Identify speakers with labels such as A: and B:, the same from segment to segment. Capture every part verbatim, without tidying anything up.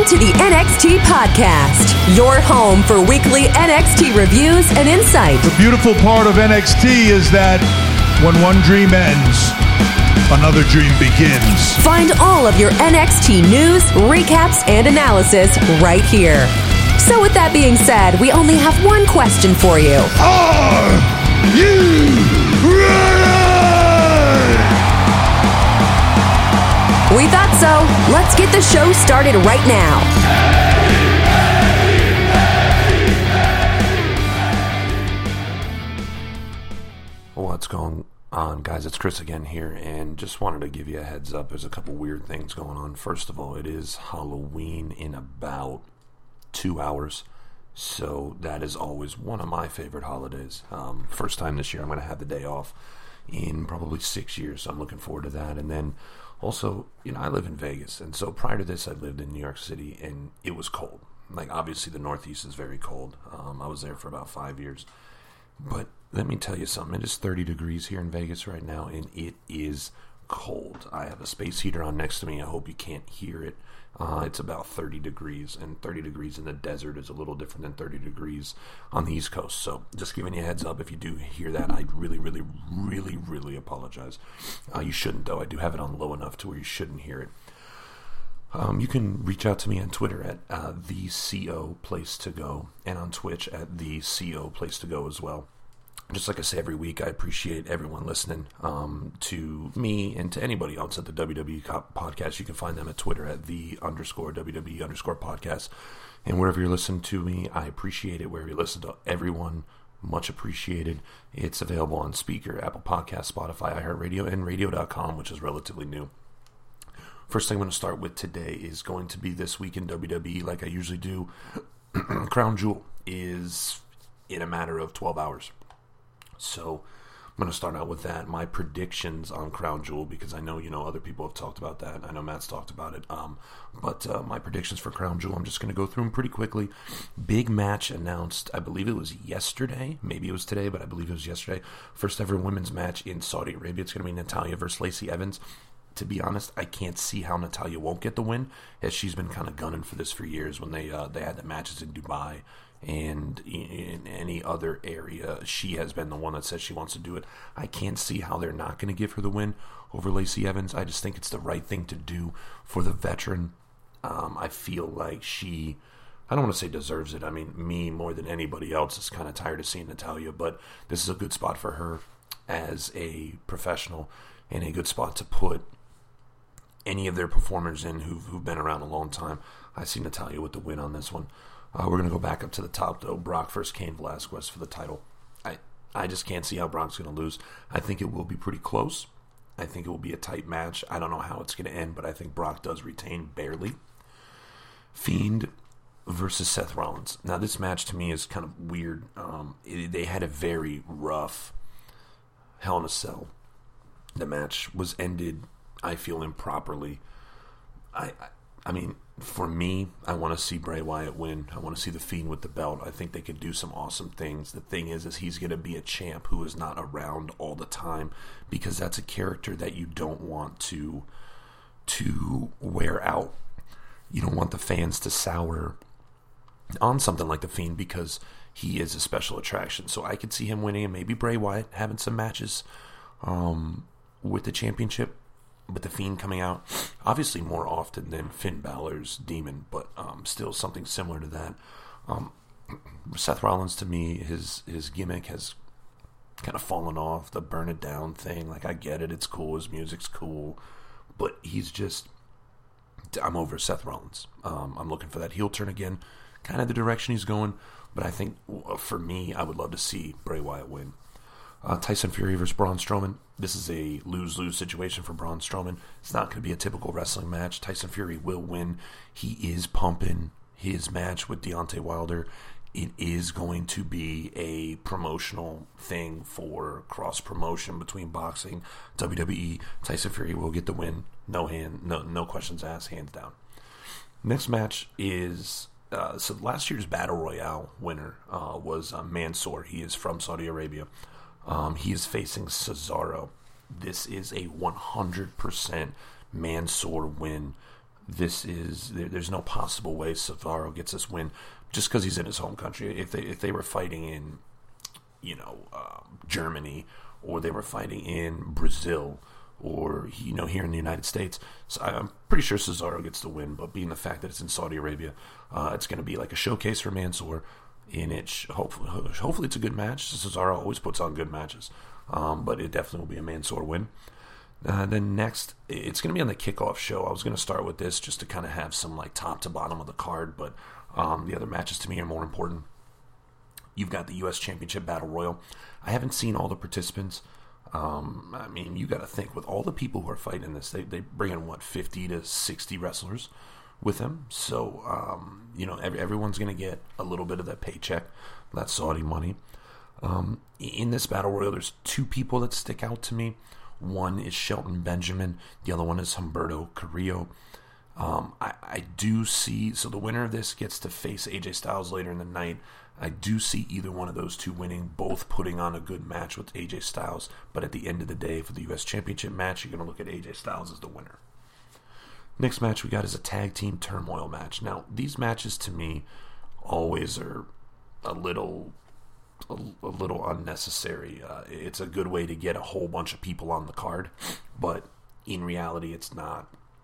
A: to the N X T Podcast, your home for weekly N X T reviews and insight.
B: The beautiful part of N X T is that when one dream ends, another dream begins.
A: Find all of your N X T news, recaps, and analysis right here. So with that being said, we only have one question for you.
B: Are you ready?
A: We thought so. Let's get the show started right now.
C: What's going on, guys? It's Chris again here, and just wanted to give you a heads up. There's a couple weird things going on. First of all, it is Halloween in about two hours, so that is always one of my favorite holidays. Um, first time this year I'm going to have the day off in probably six years, so I'm looking forward to that. And then also, you know, I live in Vegas, and so prior to this I lived in New York City, and it was cold. Like, obviously the Northeast is very cold. Um, I was there for about five years. But let me tell you something. It is thirty degrees here in Vegas right now, and it is cold. I have a space heater on next to me. I hope you can't hear it. Uh, it's about thirty degrees, and thirty degrees in the desert is a little different than thirty degrees on the East Coast. So just giving you a heads up, if you do hear that, I really, really, really, really apologize. Uh, you shouldn't, though. I do have it on low enough to where you shouldn't hear it. Um, you can reach out to me on Twitter at uh, the C O Place to Go, and on Twitch at the C O Place to Go as well. Just like I say every week, I appreciate everyone listening um, to me and to anybody else at the W W E Podcast. You can find them at Twitter at the underscore W W E underscore podcast. And wherever you're listening to me, I appreciate it. Wherever you listen to everyone, much appreciated. It's available on Speaker, Apple Podcasts, Spotify, iHeartRadio, and radio dot com, which is relatively new. First thing I'm going to start with today is going to be This Week in W W E, like I usually do. Crown Jewel is in a matter of twelve hours. So I'm going to start out with that. My predictions on Crown Jewel, because I know, you know, other people have talked about that. I know Matt's talked about it. Um, but uh, my predictions for Crown Jewel, I'm just going to go through them pretty quickly. Big match announced, I believe it was yesterday. Maybe it was today, but I believe it was yesterday. First ever women's match in Saudi Arabia. It's going to be Natalya versus Lacey Evans. To be honest, I can't see how Natalya won't get the win, as she's been kind of gunning for this for years when they uh, they had the matches in Dubai and in any other area. She has been the one that says she wants to do it. I can't see how they're not going to give her the win over Lacey Evans. I just think it's the right thing to do for the veteran. Um, I feel like she, I don't want to say deserves it. I mean, me more than anybody else is kind of tired of seeing Natalya, but this is a good spot for her as a professional and a good spot to put any of their performers in who've, who've been around a long time. I see Natalya with the win on this one. Uh, we're going to go back up to the top, though. Brock versus Cain Velasquez for the title. I, I just can't see how Brock's going to lose. I think it will be pretty close. I think it will be a tight match. I don't know how it's going to end, but I think Brock does retain barely. Fiend versus Seth Rollins. Now, this match to me is kind of weird. Um, it, they had a very rough Hell in a Cell. The match was ended, I feel, improperly. I, I, I mean, for me, I want to see Bray Wyatt win. I want to see the Fiend with the belt. I think they could do some awesome things. The thing is, is he's going to be a champ who is not around all the time, because that's a character that you don't want to to wear out. You don't want the fans to sour on something like the Fiend, because he is a special attraction. So I could see him winning, and maybe Bray Wyatt having some matches um, with the championship, with the Fiend coming out, obviously more often than Finn Balor's Demon, but um, still something similar to that. Um, Seth Rollins, to me, his his gimmick has kind of fallen off, the burn it down thing. Like, I get it, it's cool, his music's cool, but he's just, I'm over Seth Rollins. Um, I'm looking for that heel turn again, kind of the direction he's going, but I think, for me, I would love to see Bray Wyatt win. Uh, Tyson Fury versus Braun Strowman. This is a lose-lose situation for Braun Strowman. It's not going to be a typical wrestling match. Tyson Fury will win. He is pumping his match with Deontay Wilder. It is going to be a promotional thing for cross-promotion between boxing, W W E. Tyson Fury will get the win. No hand, no no questions asked, hands down. Next match is uh, so last year's Battle Royale winner uh, was uh, Mansoor. He is from Saudi Arabia. Um, he is facing Cesaro. This is a one hundred percent Mansoor win. this is there, there's no possible way Cesaro gets this win just because he's in his home country. If they if they were fighting in, you know, uh, Germany, or they were fighting in Brazil, or, you know, here in the United States, so I'm pretty sure Cesaro gets the win. But being the fact that it's in Saudi Arabia, uh, it's going to be like a showcase for Mansoor. In it, hopefully, hopefully it's a good match. Cesaro always puts on good matches, um, but it definitely will be a Mansoor win. Uh, then next, it's going to be on the kickoff show. I was going to start with this just to kind of have some like top to bottom of the card, but um, the other matches to me are more important. You've got the U S Championship Battle Royal. I haven't seen all the participants. Um, I mean, you got to think, with all the people who are fighting in this, they they bring in what, fifty to sixty wrestlers with them. So, um, you know, every, everyone's going to get a little bit of that paycheck, that Saudi money. Um, in this Battle Royal, there's two people that stick out to me. One is Shelton Benjamin. The other one is Humberto Carrillo. Um, I, I do see, so the winner of this gets to face A J Styles later in the night. I do see either one of those two winning, both putting on a good match with A J Styles. But at the end of the day, for the U S Championship match, you're going to look at A J Styles as the winner. Next match we got is a tag team turmoil match. Now, these matches to me always are a little a, a little unnecessary. Uh, it's a good way to get a whole bunch of people on the card, but in reality, it's not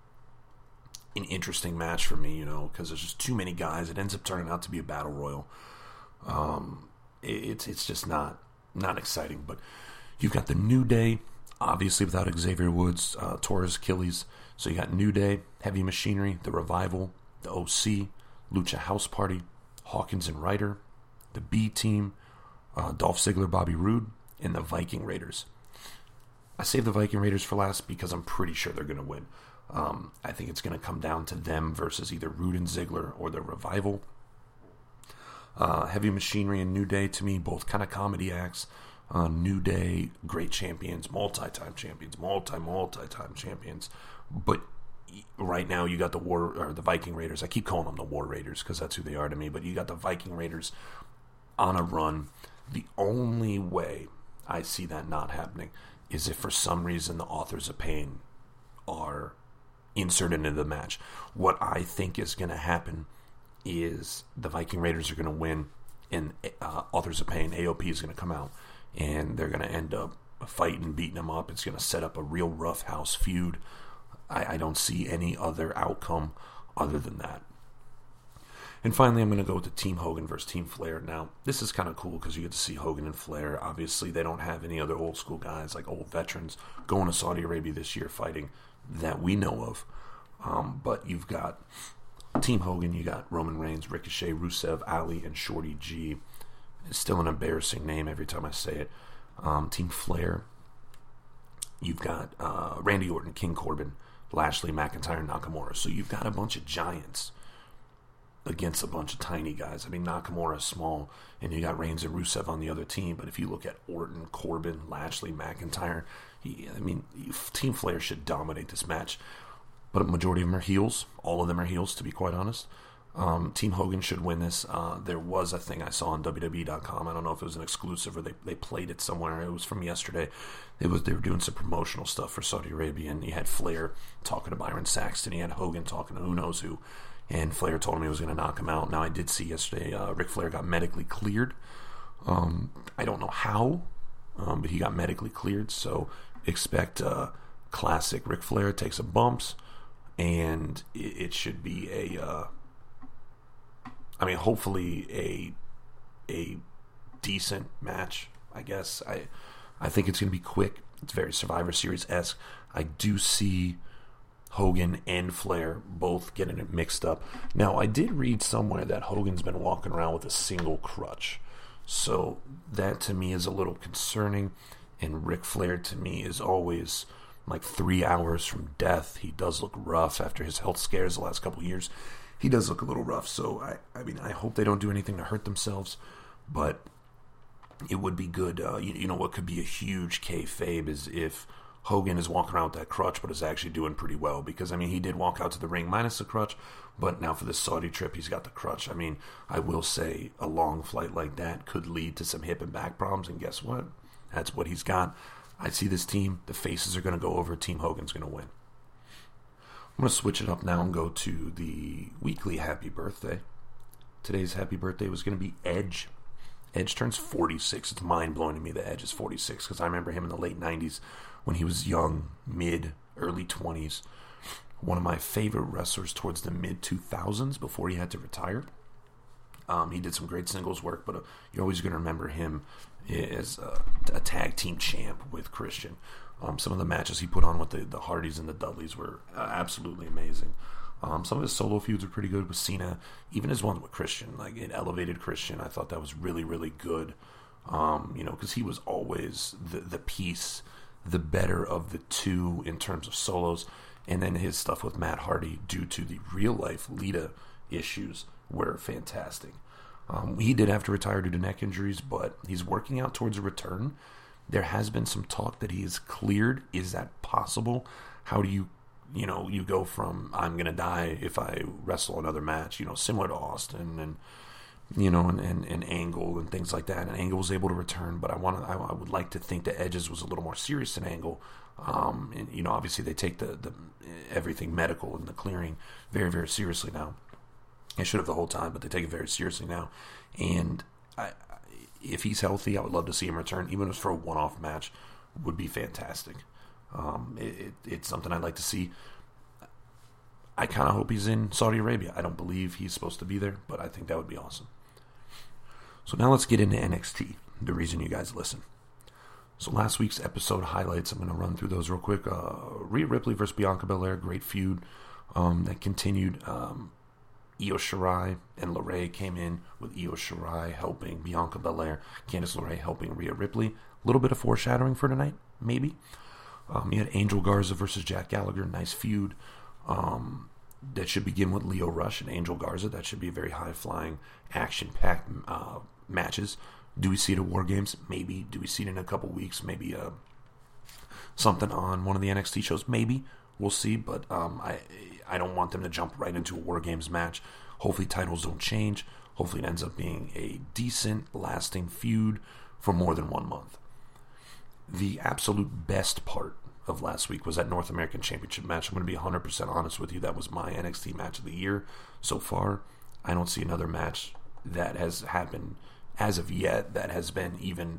C: an interesting match for me, you know, because there's just too many guys. It ends up turning out to be a battle royal. Um, it, it's it's just not not exciting. But you've got the New Day, obviously without Xavier Woods, uh, Torres, Achilles. So you got New Day, Heavy Machinery, The Revival, the O C, Lucha House Party, Hawkins and Ryder, the B Team, uh, Dolph Ziggler, Bobby Roode, and the Viking Raiders. I saved the Viking Raiders for last because I'm pretty sure they're going to win. Um, I think it's going to come down to them versus either Roode and Ziggler or the Revival. Uh, Heavy Machinery and New Day, to me, both kind of comedy acts. Uh, New Day, great champions, multi-time champions, multi, multi-time champions. But right now you got the War or the Viking Raiders. I keep calling them the War Raiders because that's who they are to me. But you got the Viking Raiders on a run. The only way I see that not happening is if for some reason the Authors of Pain are inserted into the match. What I think is going to happen is the Viking Raiders are going to win, and uh, Authors of Pain, A O P, is going to come out, and they're going to end up fighting, beating them up. It's going to set up a real rough house feud. I, I don't see any other outcome other than that. And finally, I'm going to go with the Team Hogan versus Team Flair. Now, this is kind of cool because you get to see Hogan and Flair. Obviously, they don't have any other old school guys, like old veterans, going to Saudi Arabia this year fighting that we know of. Um, but you've got Team Hogan, you got Roman Reigns, Ricochet, Rusev, Ali, and Shorty G. It's still an embarrassing name every time I say it. Um, Team Flair, you've got uh, Randy Orton, King Corbin, Lashley, McIntyre, and Nakamura. So you've got a bunch of giants against a bunch of tiny guys. I mean, Nakamura is small, and you got Reigns and Rusev on the other team. But if you look at Orton, Corbin, Lashley, McIntyre, he, I mean, Team Flair should dominate this match. But a majority of them are heels. All of them are heels, to be quite honest. Um, Team Hogan should win this. Uh, there was a thing I saw on W W E dot com. I don't know if it was an exclusive or they, they played it somewhere. It was from yesterday. It was They were doing some promotional stuff for Saudi Arabia, and you had Flair talking to Byron Saxton. He had Hogan talking to who knows who. And Flair told him he was going to knock him out. Now, I did see yesterday uh, Ric Flair got medically cleared. Um, I don't know how, um, but he got medically cleared. So expect uh, classic Ric Flair takes some bumps, and it, it should be a... Uh, I mean, hopefully a a decent match, I guess. I I think it's going to be quick. It's very Survivor Series-esque. I do see Hogan and Flair both getting it mixed up. Now, I did read somewhere that Hogan's been walking around with a single crutch. So that, to me, is a little concerning. And Ric Flair, to me, is always like three hours from death. He does look rough after his health scares the last couple of years. He does look a little rough, so I, I mean, I hope they don't do anything to hurt themselves, but it would be good. Uh, you, you know what could be a huge kayfabe is if Hogan is walking around with that crutch, but is actually doing pretty well, because, I mean, he did walk out to the ring minus the crutch, but now for this Saudi trip, he's got the crutch. I mean, I will say a long flight like that could lead to some hip and back problems, and guess what? That's what he's got. I see this team, the faces are going to go over, Team Hogan's going to win. I'm going to switch it up now and go to the weekly happy birthday. Today's happy birthday was going to be Edge. Edge turns forty-six. It's mind-blowing to me that Edge is forty-six because I remember him in the late nineties when he was young, mid, early twenties. One of my favorite wrestlers towards the mid two thousands before he had to retire. Um, he did some great singles work, but uh, you're always going to remember him as uh, a tag team champ with Christian. Um, some of the matches he put on with the, the Hardys and the Dudleys were uh, absolutely amazing. Um, some of his solo feuds were pretty good with Cena. Even his one with Christian, like it elevated Christian. I thought that was really, really good. Um, you know, because he was always the the piece, the better of the two in terms of solos. And then his stuff with Matt Hardy, due to the real life Lita issues, were fantastic. Um, he did have to retire due to neck injuries, but he's working out towards a return. There has been some talk that he is cleared. Is that possible? How do you, you know, you go from I'm going to die if I wrestle another match, you know, similar to Austin and, you know, and, and, and Angle and things like that. And Angle was able to return, but I want to, I, I would like to think that Edge's was a little more serious than Angle. Um, and, you know, obviously they take the, the everything medical and the clearing very, very seriously now. They should have the whole time, but they take it very seriously now. And I, if he's healthy, I would love to see him return, even if it's for a one-off match, would be fantastic. Um, it, it, it's something I'd like to see. I kind of hope he's in Saudi Arabia. I don't believe he's supposed to be there, but I think that would be awesome. So now let's get into N X T, the reason you guys listen. So last week's episode highlights, I'm going to run through those real quick. Uh, Rhea Ripley versus Bianca Belair, great feud um, that continued. Um, Io Shirai and LeRae came in with Io Shirai helping Bianca Belair, Candice LeRae helping Rhea Ripley. A little bit of foreshadowing for tonight, maybe. Um, you had Angel Garza versus Jack Gallagher, nice feud. Um, that should begin with Lio Rush and Angel Garza. That should be very high-flying, action-packed uh, matches. Do we see it at War Games? Maybe. Do we see it in a couple weeks? Maybe uh, something on one of the N X T shows? Maybe. We'll see, but um, I I don't want them to jump right into a War Games match. Hopefully titles don't change. Hopefully it ends up being a decent, lasting feud for more than one month. The absolute best part of last week was that North American Championship match. I'm going to be one hundred percent honest with you. That was my N X T match of the year so far. I don't see another match that has happened as of yet that has been even...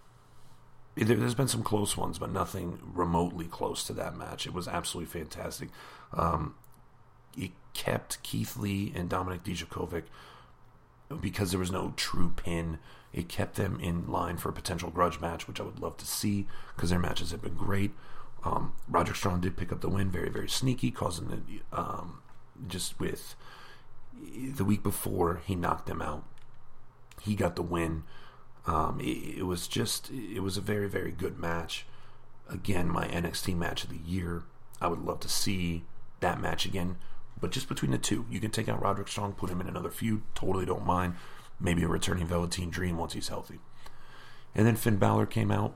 C: There's been some close ones, but nothing remotely close to that match. It was absolutely fantastic. Um, it kept Keith Lee and Dominik Dijakovic, because there was no true pin, it kept them in line for a potential grudge match, which I would love to see, because their matches have been great. Um, Roderick Strong did pick up the win, very, very sneaky, causing the, um, just with the week before, he knocked them out. He got the win. Um, it, it was just, it was a very, very good match. Again, my N X T match of the year. I would love to see that match again, but just between the two. You can take out Roderick Strong, put him in another feud, totally don't mind. Maybe a returning Velveteen Dream once he's healthy. And then Finn Balor came out,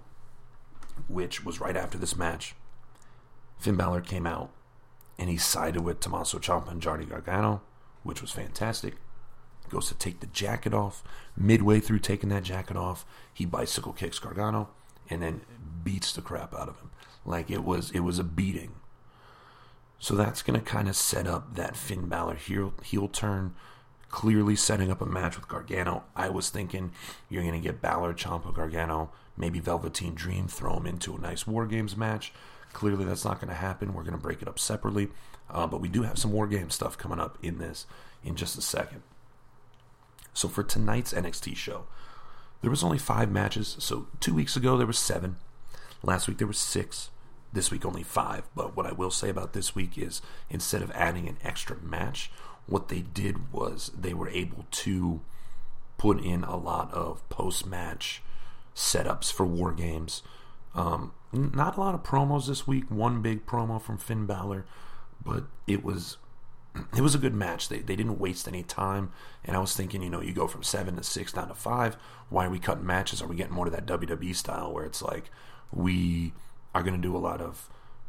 C: which was right after this match. Finn Balor came out, and he sided with Tommaso Ciampa and Johnny Gargano, which was fantastic. Goes to take the jacket off. Midway through taking that jacket off, he bicycle kicks Gargano and then beats the crap out of him. Like it was it was a beating. So that's going to kind of set up that Finn Balor heel, heel turn, clearly setting up a match with Gargano. I was thinking you're going to get Balor, Ciampa, Gargano, maybe Velveteen Dream, throw him into a nice War Games match. Clearly that's not going to happen. We're going to break it up separately. Uh, but we do have some War Games stuff coming up in this in just a second. So for tonight's N X T show, there was only five matches. So two weeks ago there was seven. Last week there was six. This week only five. But what I will say about this week is instead of adding an extra match, what they did was they were able to put in a lot of post-match setups for War Games. Um, not a lot of promos this week. One big promo from Finn Balor, but it was... It was a good match. They they didn't waste any time. And I was thinking, you know, you go from seven to six down to five. Why are we cutting matches? Are we getting more to that W W E style where it's like we are going to do a lot of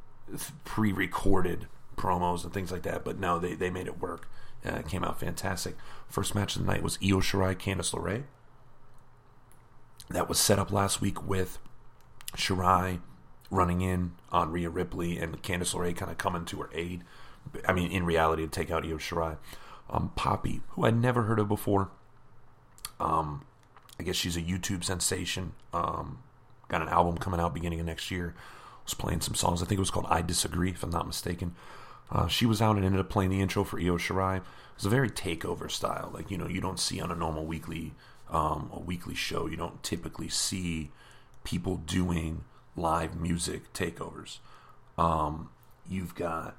C: pre-recorded promos and things like that? But no, they, they made it work. Uh, it came out fantastic. First match of the night was Io Shirai, Candice LeRae. That was set up last week with Shirai running in on Rhea Ripley and Candice LeRae kind of coming to her aid. I mean, in reality, to take out Io Shirai. Um, Poppy, who I'd never heard of before. Um, I guess she's a YouTube sensation. Um, got an album coming out beginning of next year. Was playing some songs. I think it was called I Disagree, if I'm not mistaken. Uh, she was out and ended up playing the intro for Io Shirai. It was a very takeover style. Like, you know, you don't see on a normal weekly, um, a weekly show. You don't typically see people doing live music takeovers. Um, you've got,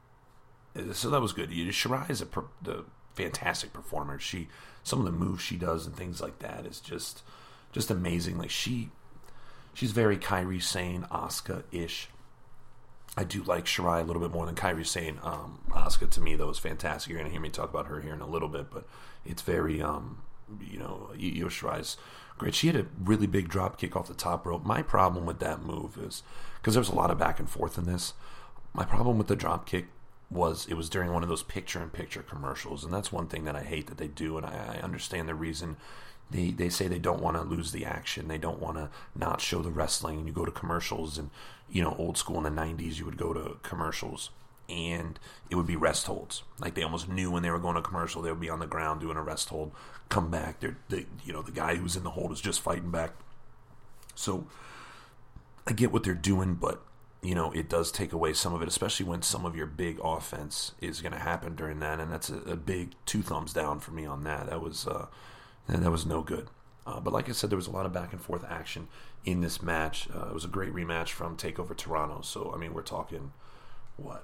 C: so that was good. Shirai is a, per, a fantastic performer. She, some of the moves she does and things like that is just, just amazing. Like she, she's very Kairi Sane, Asuka-ish. I do like Shirai a little bit more than Kairi Sane. Um, Asuka, to me, though, is fantastic. You're going to hear me talk about her here in a little bit, but it's very, um, you know, Io Shirai's great. She had a really big drop kick off the top rope. My problem with that move is, because there was a lot of back and forth in this, my problem with the drop kick was it was during one of those picture-in-picture commercials, and that's one thing that I hate that they do, and I, I understand the reason. They they say they don't want to lose the action. They don't want to not show the wrestling. And you go to commercials, and, you know, old school in the nineties, you would go to commercials, and it would be rest holds. Like, they almost knew when they were going to commercial, they would be on the ground doing a rest hold, come back. They're, they, you know, the guy who's in the hold is just fighting back. So I get what they're doing, but, you know, it does take away some of it, especially when some of your big offense is going to happen during that, and that's a, a big two thumbs down for me on that. That was... Uh, And that was no good. Uh, but like I said, there was a lot of back and forth action in this match. Uh, it was a great rematch from TakeOver Toronto. So, I mean, we're talking, what?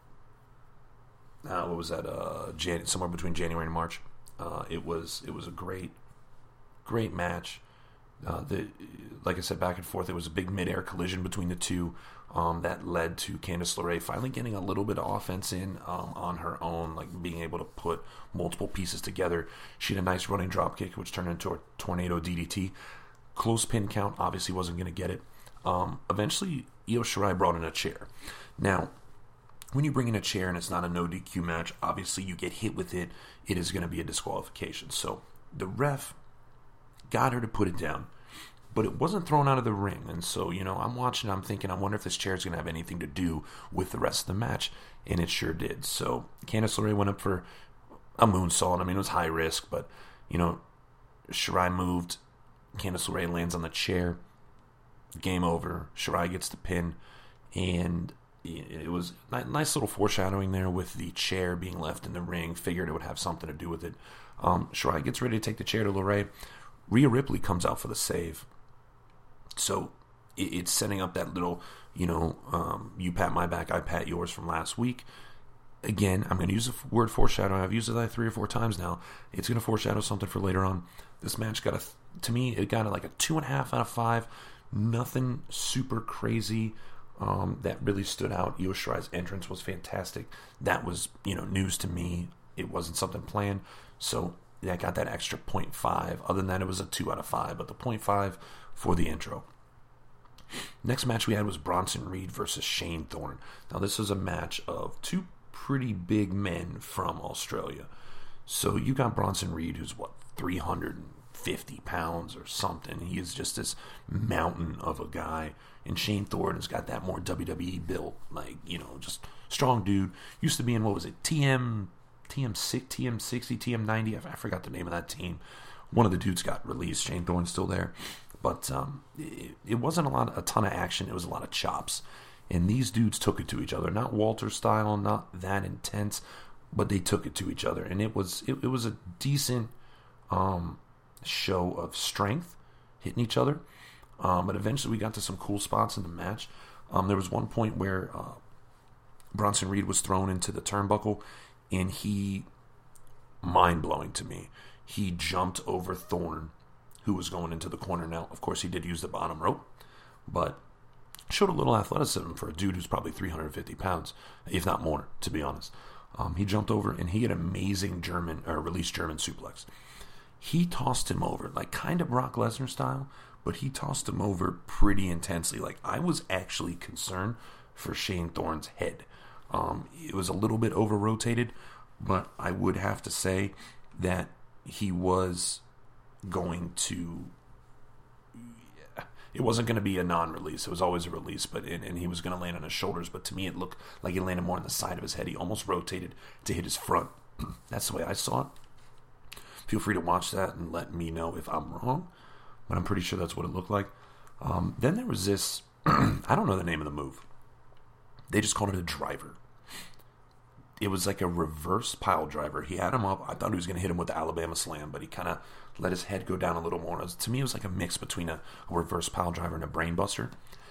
C: Uh, what was that? Uh, Jan- somewhere between January and March. Uh, it was it was a great, great match. Uh, the like I said, back and forth. It was a big mid-air collision between the two um, that led to Candice LeRae finally getting a little bit of offense in um, on her own, like being able to put multiple pieces together. She had a nice running drop kick, which turned into a tornado D D T. Close pin count, obviously wasn't going to get it. Um, eventually, Io Shirai brought in a chair. Now, when you bring in a chair and it's not a no D Q match, obviously you get hit with it, it is going to be a disqualification. So the ref got her to put it down, but it wasn't thrown out of the ring. And so, you know, I'm watching, I'm thinking, I wonder if this chair is going to have anything to do with the rest of the match, and it sure did. So Candice LeRae went up for a moonsault. I mean, it was high risk, but, you know, Shirai moved, Candice LeRae lands on the chair, game over, Shirai gets the pin, and it was a nice little foreshadowing there with the chair being left in the ring. Figured it would have something to do with it. Um, Shirai gets ready to take the chair to LeRae. Rhea Ripley comes out for the save. So it's setting up that little, you know, um, you pat my back, I pat yours from last week. Again, I'm going to use the word foreshadowing. I've used it like three or four times now. It's going to foreshadow something for later on. This match got a, to me, it got a, like a two and a half out of five. Nothing super crazy um, that really stood out. Io Shirai's entrance was fantastic. That was, you know, news to me. It wasn't something planned. So yeah, I got that extra point five. Other than that, it was a two out of five. But the point five for the intro. Next match we had was Bronson Reed versus Shane Thorne. Now this was a match of two pretty big men from Australia. So you got Bronson Reed, who's what, three hundred fifty pounds or something. He is just this mountain of a guy. And Shane Thorne has got that more W W E built, like, you know, just strong dude. Used to be in, what was it, T M... T M six, T M sixty, T M ninety. I forgot the name of that team. One of the dudes got released. Shane Thorne's still there, but um, it, it wasn't a lot, a ton of action. It was a lot of chops, and these dudes took it to each other. Not Walter style, not that intense, but they took it to each other, and it was it, it was a decent um, show of strength hitting each other. Um, but eventually, we got to some cool spots in the match. Um, there was one point where uh, Bronson Reed was thrown into the turnbuckle. And he, mind-blowing to me, he jumped over Thorne, who was going into the corner. Now, of course, he did use the bottom rope, but showed a little athleticism for a dude who's probably three hundred fifty pounds, if not more, to be honest. Um, he jumped over, and he had amazing German, or release German suplex. He tossed him over, like kind of Brock Lesnar style, but he tossed him over pretty intensely. Like, I was actually concerned for Shane Thorne's head. Um, it was a little bit over-rotated, but I would have to say that he was going to... It wasn't going to be a non-release. It was always a release, but and, and he was going to land on his shoulders. But to me, it looked like he landed more on the side of his head. He almost rotated to hit his front. That's the way I saw it. Feel free to watch that and let me know if I'm wrong, but I'm pretty sure that's what it looked like. Um, then there was this, I don't know the name of the move. They just called it a driver. It was like a reverse pile driver. He had him up. I thought he was going to hit him with the Alabama Slam, but he kind of let his head go down a little more. It was, to me, it was like a mix between a, a reverse pile driver and a brain buster.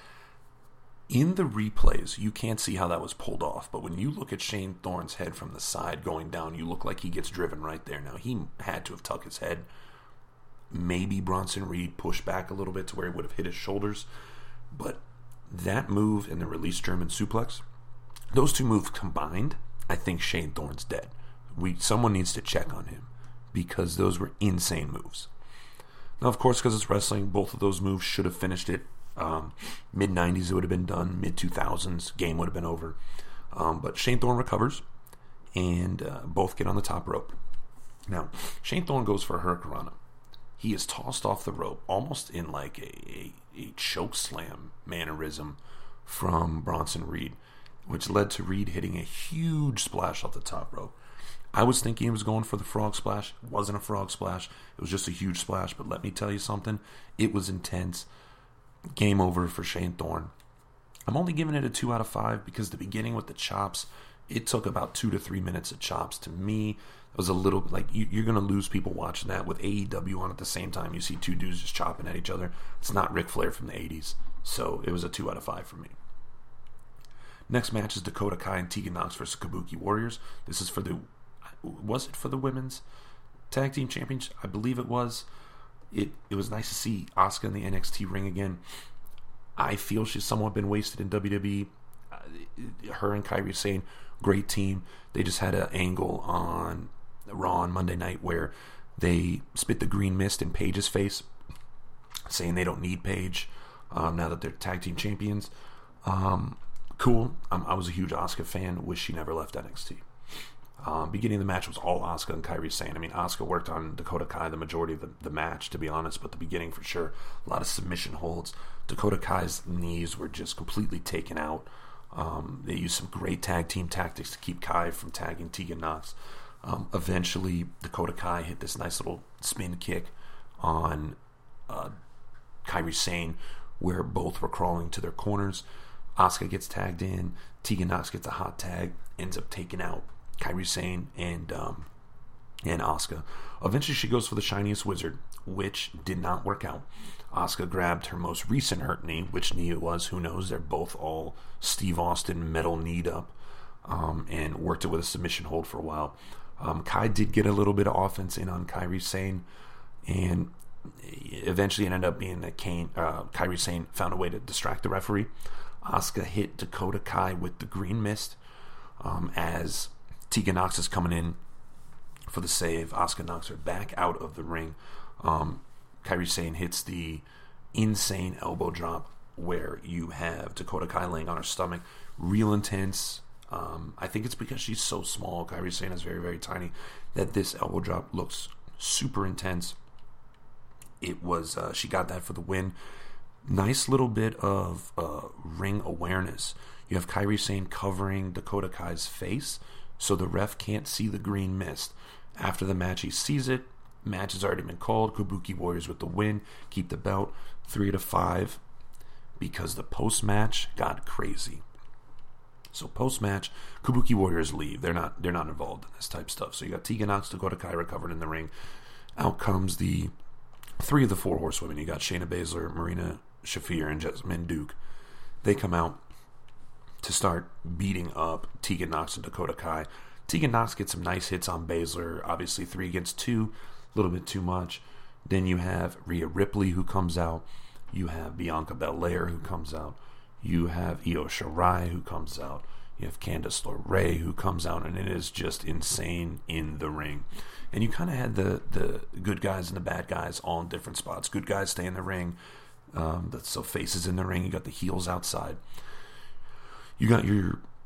C: In the replays, you can't see how that was pulled off, but when you look at Shane Thorne's head from the side going down, you look like he gets driven right there. Now, he had to have tucked his head. Maybe Bronson Reed pushed back a little bit to where he would have hit his shoulders, but that move and the release German suplex, those two moves combined, I think Shane Thorne's dead. We Someone needs to check on him because those were insane moves. Now, of course, because it's wrestling, both of those moves should have finished it. Um, mid nineties it would have been done. mid two thousands, game would have been over. Um, but Shane Thorne recovers, and uh, both get on the top rope. Now, Shane Thorne goes for a Hurricanrana. He is tossed off the rope, almost in like a, a, a choke slam mannerism from Bronson Reed, which led to Reed hitting a huge splash off the top rope. I was thinking he was going for the frog splash. It wasn't a frog splash. It was just a huge splash. But let me tell you something. It was intense. Game over for Shane Thorne. I'm only giving it a two out of five because the beginning with the chops, it took about two to three minutes of chops. To me, it was a little, like, you, you're going to lose people watching that with A E W on at the same time. You see two dudes just chopping at each other. It's not Ric Flair from the eighties. So it was a two out of five for me. Next match is Dakota Kai and Tegan Nox versus Kabuki Warriors. This is for the, was it for the women's tag team championship? I believe it was. It it was nice to see Asuka in the N X T ring again. I feel she's somewhat been wasted in W W E. Uh, her and Kairi Sane, great team. They just had an angle on Raw on Monday night where they spit the green mist in Paige's face, saying they don't need Paige um, now that they're tag team champions. Um, cool. Um, I was a huge Asuka fan. Wish she never left N X T. Um, beginning of the match was all Asuka and Kairi Sane. I mean, Asuka worked on Dakota Kai the majority of the, the match, to be honest, but the beginning for sure. A lot of submission holds. Dakota Kai's knees were just completely taken out. Um, they used some great tag team tactics to keep Kai from tagging Tegan Nox. Um, eventually, Dakota Kai hit this nice little spin kick on uh, Kairi Sane, where both were crawling to their corners. Asuka gets tagged in. Tegan Nox gets a hot tag, ends up taking out Kairi Sane and um, and Asuka. Eventually, she goes for the Shiniest Wizard, which did not work out. Asuka grabbed her most recent hurt knee. Which knee it was, who knows? They're both all Steve Austin metal kneed up, um, and worked it with a submission hold for a while. Um, Kai did get a little bit of offense in on Kairi Sane, and eventually it ended up being that Kane, uh, Kairi Sane found a way to distract the referee. Asuka hit Dakota Kai with the green mist um, as Tegan Nox is coming in for the save. Asuka knocks her back out of the ring. Um, Kairi Sane hits the insane elbow drop where you have Dakota Kai laying on her stomach. Real intense. Um, I think it's because she's so small. Kairi Sane is very, very tiny, that this elbow drop looks super intense. It was, uh, she got that for the win. Nice little bit of uh, ring awareness. You have Kairi Sane covering Dakota Kai's face, so the ref can't see the green mist. After the match, he sees it. Match has already been called. Kabuki Warriors with the win. Keep the belt. Three to five. Because the post-match got crazy. So post-match, Kabuki Warriors leave. They're not they're not involved in this type of stuff. So you got Tegan Nox, Dakota Kai recovered in the ring. Out comes the three of the four horsewomen. You got Shayna Baszler, Marina Shafir, and Jessamine Duke. They come out to start beating up Tegan Nox and Dakota Kai. Tegan Nox gets some nice hits on Baszler. Obviously, three against two, a little bit too much. Then you have Rhea Ripley who comes out. You have Bianca Belair who comes out. You have Io Shirai who comes out. You have Candice LeRae who comes out, and it is just insane in the ring. And you kind of had the, the good guys and the bad guys all in different spots. Good guys stay in the ring. Um, so faces in the ring. You got the heels outside. You got your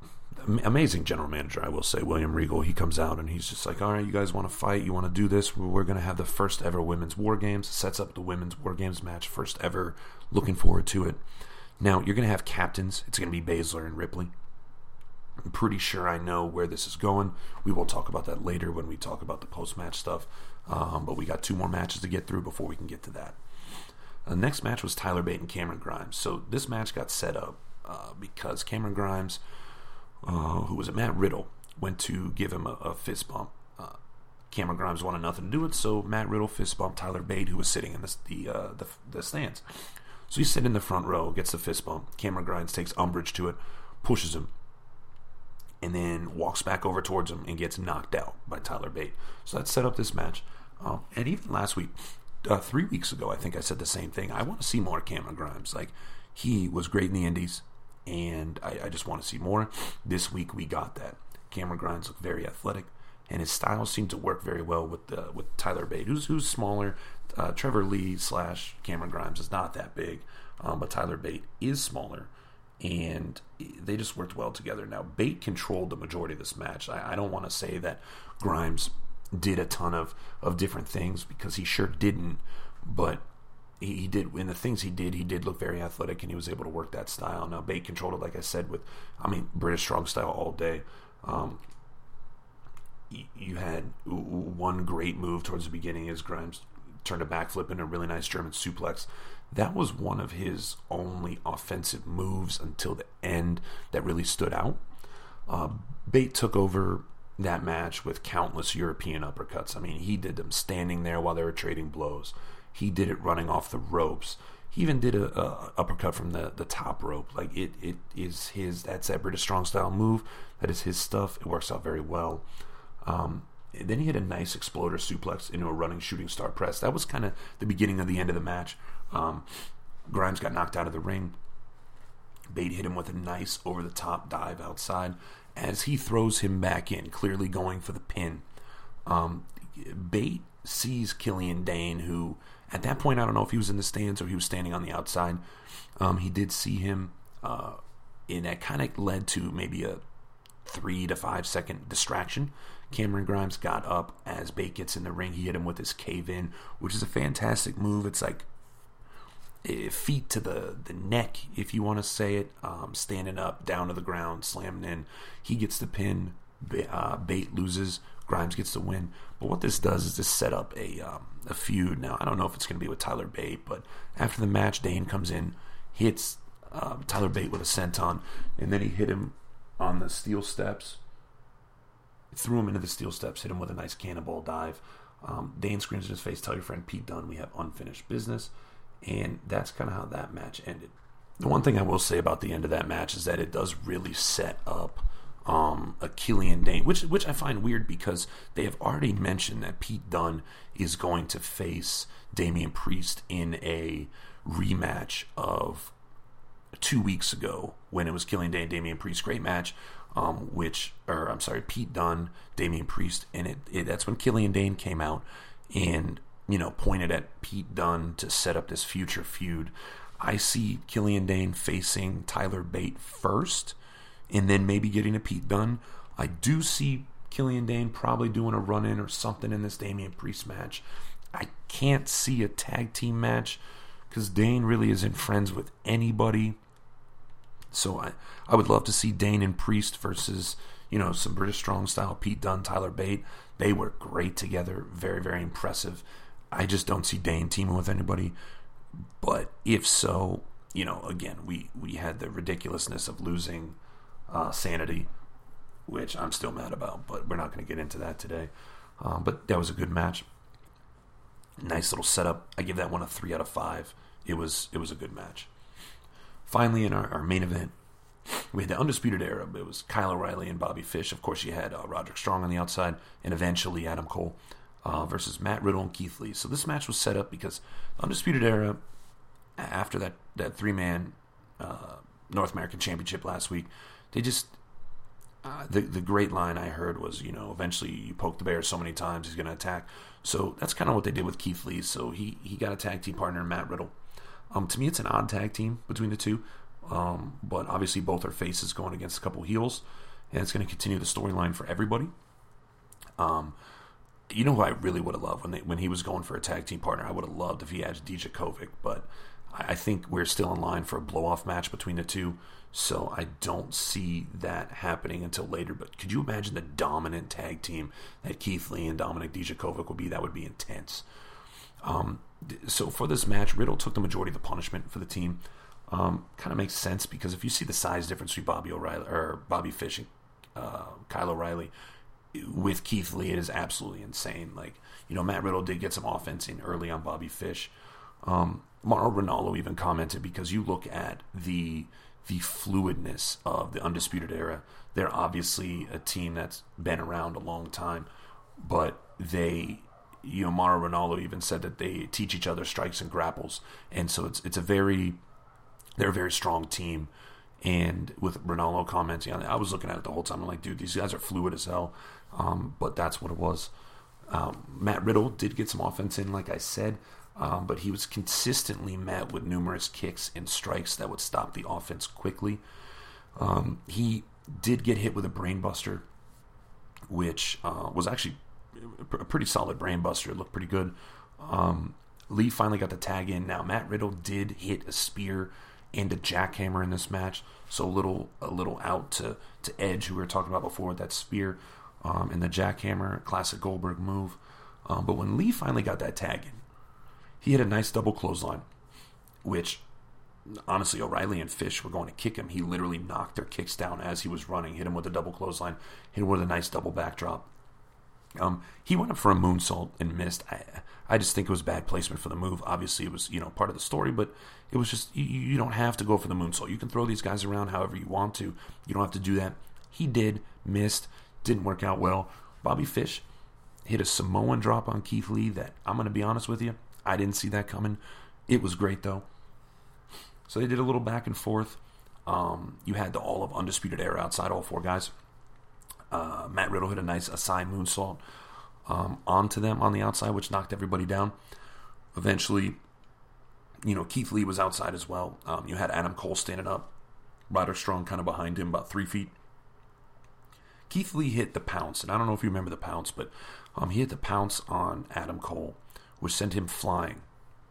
C: amazing general manager, I will say, William Regal. He comes out and he's just like, all right, you guys want to fight? You want to do this? We're going to have the first ever women's War Games. Sets up the women's War Games match, first ever. Looking forward to it. Now, you're going to have captains. It's going to be Baszler and Ripley. I'm pretty sure I know where this is going. We will talk about that later when we talk about the post-match stuff. Um, but we got two more matches to get through before we can get to that. The next match was Tyler Bate and Cameron Grimes. So this match got set up uh, because Cameron Grimes, uh, who was at Matt Riddle, went to give him a, a fist bump. Uh, Cameron Grimes wanted nothing to do with it, so Matt Riddle fist bumped Tyler Bate, who was sitting in the the, uh, the the stands. So he's sitting in the front row, gets the fist bump. Cameron Grimes takes umbrage to it, pushes him, and then walks back over towards him and gets knocked out by Tyler Bate. So that set up this match. Um, and even last week, uh, three weeks ago, I think I said the same thing. I want to see more Cameron Grimes. Like, he was great in the Indies, and I, I just want to see more. This week we got that. Cameron Grimes looked very athletic, and his style seemed to work very well with uh, with Tyler Bate, who's who's smaller. Uh, Trevor Lee slash Cameron Grimes is not that big, um, but Tyler Bate is smaller, and they just worked well together. Now, Bate controlled the majority of this match. I, I don't want to say that Grimes did a ton of, of different things, because he sure didn't, but he, he did, in the things he did, he did look very athletic, and he was able to work that style. Now, Bate controlled it, like I said, with, I mean, British strong style all day. Um, you had one great move towards the beginning as Grimes turned a backflip into a really nice German suplex. That was one of his only offensive moves until the end that really stood out. Uh, Bate took over that match with countless European uppercuts. I mean, he did them standing there while they were trading blows. He did it running off the ropes. He even did a, a uppercut from the, the top rope. Like, it, it is his, that's that British strong style move. That is his stuff. It works out very well. Um, then he had a nice exploder suplex into a running shooting star press. That was kind of the beginning of the end of the match. Um, Grimes got knocked out of the ring. Bate hit him with a nice over-the-top dive outside as he throws him back in, clearly going for the pin. Um, Bate sees Killian Dane, who at that point, I don't know if he was in the stands or he was standing on the outside. Um, he did see him, uh, and that kind of led to maybe a three to five second distraction. Cameron Grimes got up as Bate gets in the ring. He hit him with his cave-in, which is a fantastic move. It's like feet to the, the neck, if you want to say it, um, standing up, down to the ground, slamming in. He gets the pin. Uh, Bate loses. Grimes gets the win. But what this does is this set up a um, a feud. Now, I don't know if it's going to be with Tyler Bate, but after the match, Dane comes in, hits uh, Tyler Bate with a senton, and then he hit him on the steel steps, threw him into the steel steps, hit him with a nice cannonball dive. Um, Dane screams in his face, "Tell your friend Pete Dunne we have unfinished business." And that's kind of how that match ended. The one thing I will say about the end of that match is that it does really set up um, a Killian Dane, which which I find weird because they have already mentioned that Pete Dunne is going to face Damian Priest in a rematch of two weeks ago when it was Killian Dane, Damian Priest, great match. Um, which, or I'm sorry, Pete Dunne, Damian Priest, and it, it that's when Killian Dane came out and, you know, pointed at Pete Dunne to set up this future feud. I see Killian Dane facing Tyler Bate first, and then maybe getting to Pete Dunne. I do see Killian Dane probably doing a run-in or something in this Damian Priest match. I can't see a tag team match because Dane really isn't friends with anybody. So I, I would love to see Dane and Priest versus, you know, some British strong style, Pete Dunne, Tyler Bate. They were great together. Very, very impressive. I just don't see Dane teaming with anybody. But if so, you know, again, we, we had the ridiculousness of losing uh, Sanity, which I'm still mad about, but we're not going to get into that today. Um, but that was a good match. Nice little setup. I give that one a three out of five. It was it was a good match. Finally, in our, our main event, we had the Undisputed Era. It was Kyle O'Reilly and Bobby Fish. Of course, you had uh, Roderick Strong on the outside, and eventually Adam Cole uh, versus Matt Riddle and Keith Lee. So this match was set up because Undisputed Era, after that, that three-man uh, North American Championship last week, they just, uh, the, the great line I heard was, you know, eventually you poke the bear so many times, he's going to attack. So that's kind of what they did with Keith Lee. So he, he got a tag team partner, Matt Riddle. Um, to me, it's an odd tag team between the two, um, but obviously both are faces going against a couple heels, and it's going to continue the storyline for everybody. Um, you know who I really would have loved when they, when he was going for a tag team partner? I would have loved if he had Dijakovic, but I, I think we're still in line for a blow-off match between the two, so I don't see that happening until later. But could you imagine the dominant tag team that Keith Lee and Dominic Dijakovic would be? That would be intense. Um, so for this match, Riddle took the majority of the punishment for the team. Um, kind of makes sense because if you see the size difference between Bobby O'Reilly or Bobby Fish and uh, Kyle O'Reilly with Keith Lee, it is absolutely insane. Like, you know, Matt Riddle did get some offense in early on Bobby Fish. Um, Mauro Ranallo even commented, because you look at the the fluidness of the Undisputed Era. They're obviously a team that's been around a long time, but they, you know, Mauro Ranallo even said that they teach each other strikes and grapples, and so it's it's a very, they're a very strong team. And with Ranallo commenting on it, I was looking at it the whole time. I'm like, dude, these guys are fluid as hell. Um, but that's what it was. Um, Matt Riddle did get some offense in, like I said, um, but he was consistently met with numerous kicks and strikes that would stop the offense quickly. Um, he did get hit with a brainbuster, which uh, was actually a pretty solid brainbuster. It looked pretty good. Um, Lee finally got the tag in. Now, Matt Riddle did hit a spear and a jackhammer in this match, so a little a little out to, to Edge, who we were talking about before, with that spear um, and the jackhammer, classic Goldberg move. Um, but when Lee finally got that tag in, he hit a nice double clothesline, which, honestly, O'Reilly and Fish were going to kick him. He literally knocked their kicks down as he was running, hit him with a double clothesline, hit him with a nice double backdrop. Um, he went up for a moonsault and missed. I, I just think it was bad placement for the move. Obviously, it was, you know, part of the story, but it was just, you, you don't have to go for the moonsault. You can throw these guys around however you want to. You don't have to do that. He did, missed, didn't work out well. Bobby Fish hit a Samoan drop on Keith Lee that, I'm going to be honest with you, I didn't see that coming. It was great, though. So they did a little back and forth. Um, you had the all of Undisputed Era outside, all four guys. Uh, Matt Riddle hit a nice Asai moonsault um, onto them on the outside, which knocked everybody down. Eventually, you know, Keith Lee was outside as well. Um, you had Adam Cole standing up, Roderick Strong kind of behind him, about three feet. Keith Lee hit the pounce, and I don't know if you remember the pounce, but um, he hit the pounce on Adam Cole, which sent him flying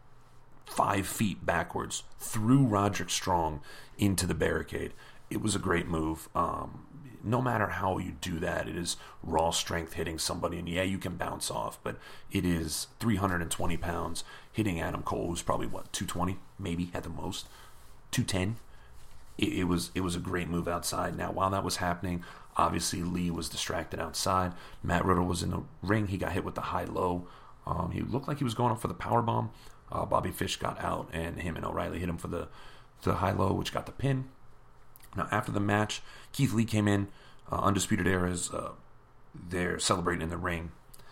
C: five feet backwards through Roderick Strong into the barricade. It was a great move. Um, no matter how you do that, it is raw strength hitting somebody, and yeah, you can bounce off, but it is three hundred twenty pounds hitting Adam Cole, who's probably, what, two twenty, maybe at the most, two ten. It, it was it was a great move outside. Now, while that was happening, obviously Lee was distracted outside. Matt Riddle was in the ring. He got hit with the high-low. Um, he looked like he was going up for the powerbomb. Uh, Bobby Fish got out, and him and O'Reilly hit him for the, the high-low, which got the pin. Now, after the match, Keith Lee came in. Uh, Undisputed Era is uh, they're celebrating in the ring,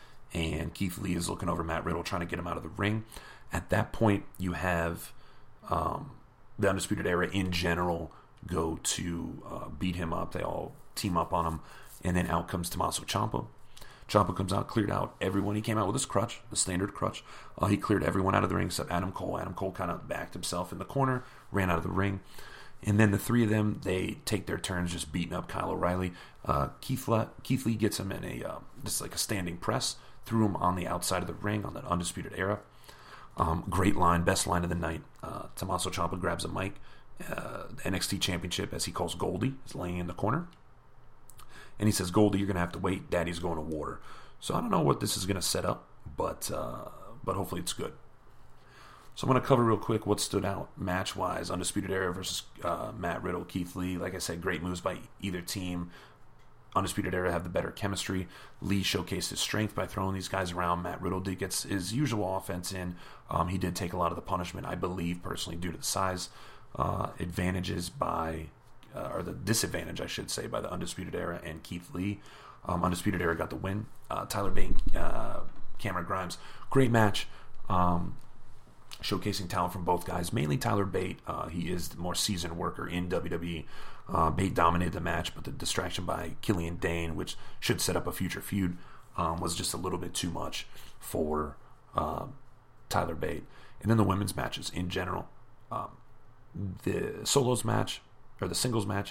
C: and Keith Lee is looking over Matt Riddle, trying to get him out of the ring. At that point, you have um, the Undisputed Era in general go to uh, beat him up. They all team up on him, and then out comes Tommaso Ciampa. Ciampa comes out, cleared out everyone. He came out with his crutch, the standard crutch. Uh, he cleared everyone out of the ring except Adam Cole. Adam Cole kind of backed himself in the corner, ran out of the ring. And then the three of them, they take their turns just beating up Kyle O'Reilly. Uh, Keith, Le- Keith Lee gets him in a uh, just like a standing press, threw him on the outside of the ring on that Undisputed Era. Um, great line, best line of the night. Uh, Tommaso Ciampa grabs a mic. Uh, the N X T Championship, as he calls Goldie, is laying in the corner. And he says, Goldie, you're going to have to wait. Daddy's going to water. So I don't know what this is going to set up, but uh, but hopefully it's good. So I'm going to cover real quick what stood out match-wise. Undisputed Era versus uh, Matt Riddle, Keith Lee. Like I said, great moves by either team. Undisputed Era have the better chemistry. Lee showcased his strength by throwing these guys around. Matt Riddle did get his usual offense in. Um, he did take a lot of the punishment, I believe, personally, due to the size. Uh, advantages by, uh, or the disadvantage, I should say, by the Undisputed Era and Keith Lee. Um, Undisputed Era got the win. Uh, Tyler Bate, uh, Cameron Grimes. Great match. Um... Showcasing talent from both guys, mainly Tyler Bate. Uh, he is the more seasoned worker in W W E. Uh, Bate dominated the match, but the distraction by Killian Dane, which should set up a future feud, um, was just a little bit too much for uh, Tyler Bate. And then the women's matches in general. Um, the solos match, or the singles match,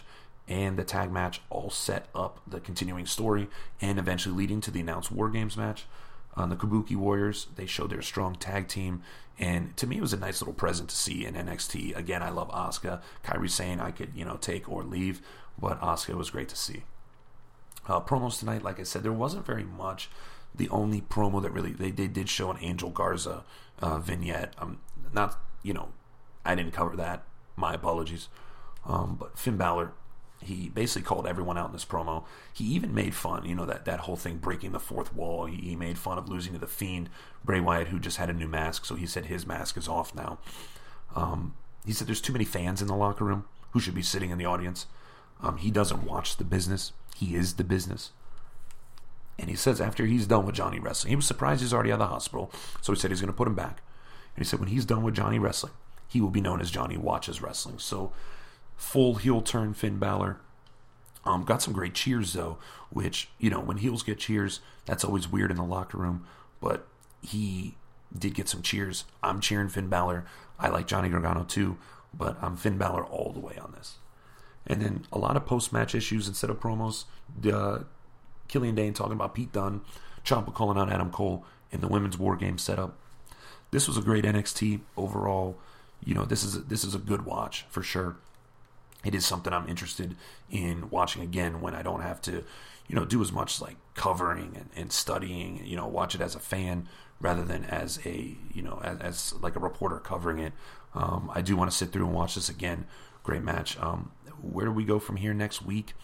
C: and the tag match all set up the continuing story and eventually leading to the announced War Games match. On the Kabuki Warriors, they showed their strong tag team, and to me it was a nice little present to see in N X T. Again, I love Asuka. Kairi Sane I could, you know, take or leave, but Asuka was great to see. Uh, promos tonight, like I said, there wasn't very much. The only promo that really, they, they did show an Angel Garza uh, vignette. Um, not, you know, I didn't cover that. My apologies. Um, but Finn Balor, he basically called everyone out in this promo. He even made fun, you know, that, that whole thing, breaking the fourth wall. He, he made fun of losing to the Fiend, Bray Wyatt, who just had a new mask, so he said his mask is off now. Um, he said there's too many fans in the locker room who should be sitting in the audience. Um, he doesn't watch the business. He is the business. And he says after he's done with Johnny Wrestling, he was surprised he's already out of the hospital, so he said he's going to put him back. And he said when he's done with Johnny Wrestling, he will be known as Johnny Watches Wrestling. So, full heel turn Finn Balor. Um, got some great cheers, though, which, you know, when heels get cheers, that's always weird in the locker room. But he did get some cheers. I'm cheering Finn Balor. I like Johnny Gargano, too, but I'm Finn Balor all the way on this. And then a lot of post-match issues instead of promos. Uh, Killian Dane talking about Pete Dunne, Ciampa calling out Adam Cole in the Women's War Games setup. This was a great N X T overall. You know, this is a, this is a good watch for sure. It is something I'm interested in watching again when I don't have to, you know, do as much like covering and, and studying. You know, watch it as a fan rather than as a, you know, as, as like a reporter covering it. Um, I do want to sit through and watch this again. Great match. Um, where do we go from here next week?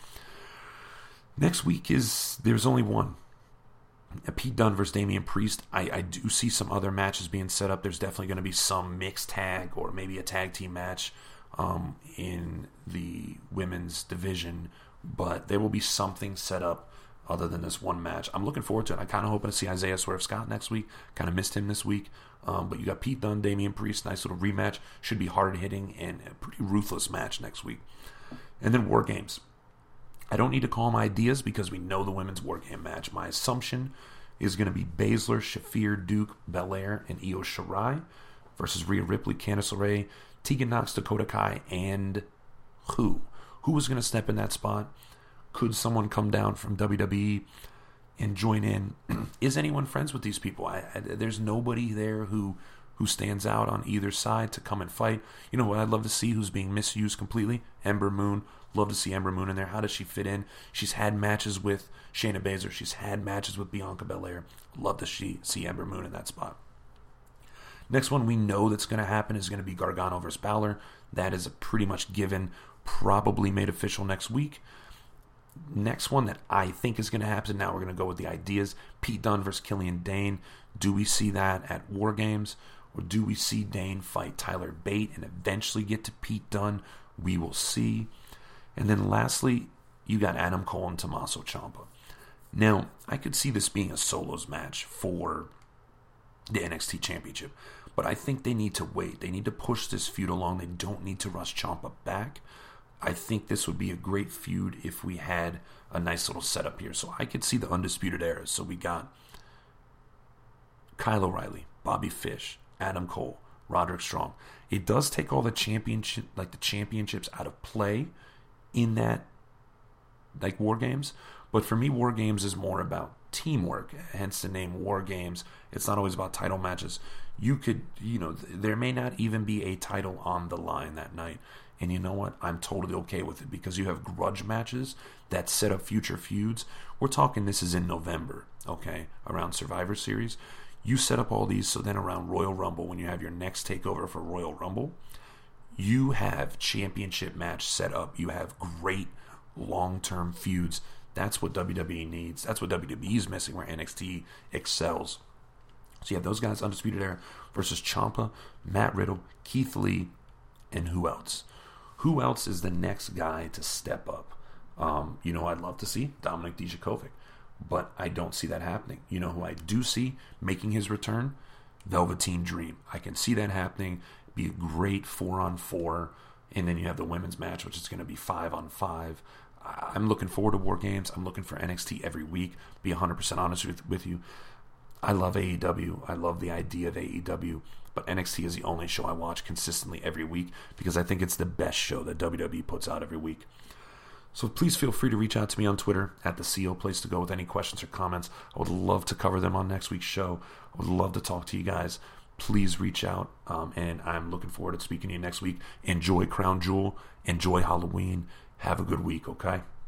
C: Next week is, there's only one. Pete Dunne versus Damian Priest. I, I do see some other matches being set up. There's definitely going to be some mixed tag or maybe a tag team match um, in the women's division, but there will be something set up other than this one match. I'm looking forward to it. I'm kind of hoping to see Isaiah Swerve Scott next week. Kind of missed him this week. Um, but you got Pete Dunne, Damian Priest, nice little rematch. Should be hard-hitting and a pretty ruthless match next week. And then War Games. I don't need to call them ideas because we know the women's War Game match. My assumption is going to be Baszler, Shafir, Duke, Belair, and Io Shirai versus Rhea Ripley, Candice LeRae, Tegan Nox, Dakota Kai, and who? Who is going to step in that spot? Could someone come down from W W E and join in? Is anyone friends with these people? I, I, there's nobody there who who stands out on either side to come and fight. You know what I'd love to see who's being misused completely? Ember Moon. Love to see Ember Moon in there. How does she fit in? She's had matches with Shayna Baszler. She's had matches with Bianca Belair. Love to see, see Ember Moon in that spot. Next one we know that's going to happen is going to be Gargano versus Balor. That is a pretty much given, probably made official next week. Next one that I think is going to happen, now we're going to go with the ideas. Pete Dunne versus Killian Dane. Do we see that at War Games? Or do we see Dane fight Tyler Bate and eventually get to Pete Dunne? We will see. And then lastly, you got Adam Cole and Tommaso Ciampa. Now, I could see this being a solos match for the N X T Championship, but I think they need to wait. They need to push this feud along. They don't need to rush Ciampa back. I think this would be a great feud if we had a nice little setup here. So I could see the Undisputed Era. So we got Kyle O'Reilly, Bobby Fish, Adam Cole, Roderick Strong. It does take all the championship, like the championships out of play in that, like War Games. But for me, War Games is more about teamwork, hence the name War Games. It's not always about title matches. You could, you know, there may not even be a title on the line that night. And you know what? I'm totally okay with it because you have grudge matches that set up future feuds. We're talking this is in November, okay, around Survivor Series. You set up all these so then around Royal Rumble, when you have your next takeover for Royal Rumble, you have championship match set up. You have great long-term feuds. That's what W W E needs. That's what W W E is missing, where N X T excels. So you have those guys, Undisputed Era versus Ciampa, Matt Riddle, Keith Lee, and who else? Who else is the next guy to step up? Um, you know, I'd love to see Dominic Dijakovic, but I don't see that happening. You know who I do see making his return? Velveteen Dream. I can see that happening. Be a great four on four, and then you have the women's match, which is going to be five on five. I'm looking forward to War Games. I'm looking for N X T every week. Be one hundred percent honest with, with you. I love A E W. I love the idea of A E W, but N X T is the only show I watch consistently every week because I think it's the best show that W W E puts out every week. So please feel free to reach out to me on Twitter at the C O Place to Go with any questions or comments. I would love to cover them on next week's show. I would love to talk to you guys. Please reach out, um, and I'm looking forward to speaking to you next week. Enjoy Crown Jewel. Enjoy Halloween. Have a good week, okay?